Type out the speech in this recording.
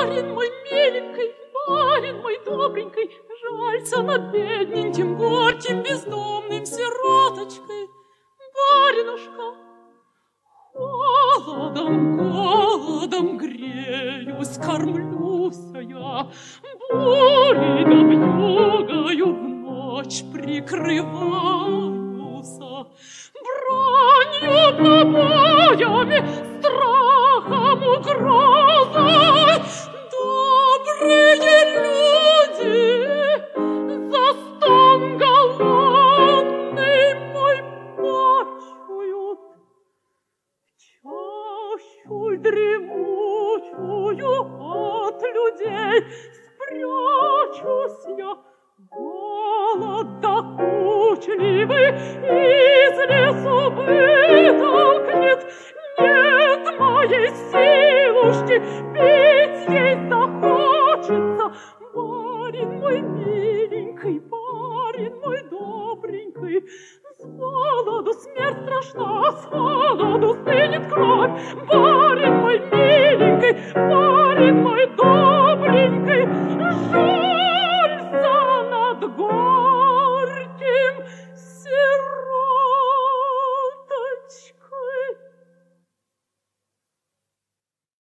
барин мой миленький, барин мой добренький, жальца над бедненьким, горьким, бездомным сироточкой. Баринушка, голодом греюсь, кормлюся я, бурей да вьюгою в ночь прикрываюся, бранью, побоями, страхом, угрозой. Добрые люди за стон голодный мой почуют, чащу дремучую от людей спрячусь я. Голод докучливый из лесу вытолкнет, нет моей силушки, пить ей захочется. Барин мой миленький, барин мой добренький, с голоду смерть страшна, с голоду стынет кровь. Барин мой миленький,